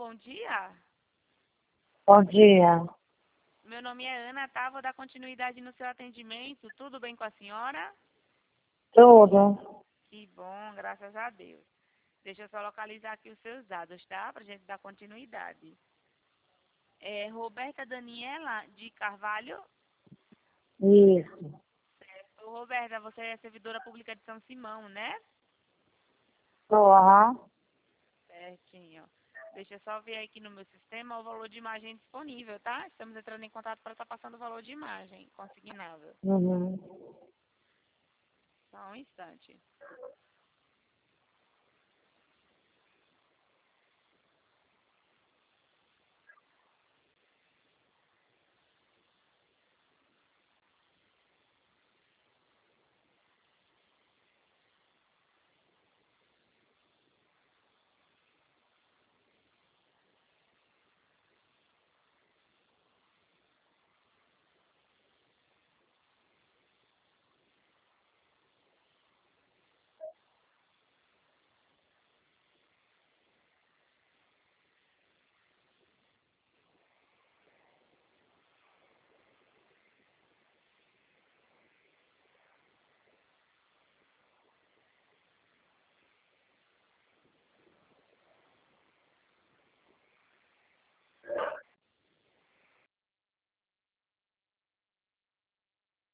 bom dia. Bom dia. Meu nome é Ana, tá? Vou dar continuidade no seu atendimento. Tudo bem com a senhora? Tudo. Que bom, graças a Deus. Deixa eu só localizar aqui os seus dados, tá? Pra gente dar continuidade. É Roberta Daniela de Carvalho. Isso. Ô, Roberta, você é servidora pública de São Simão, né? Tô, aham. Certinho. Deixa eu só ver aqui no meu sistema o valor de imagem disponível, tá? Estamos entrando em contato para estar passando o valor de imagem consignável. Uhum. Só um instante.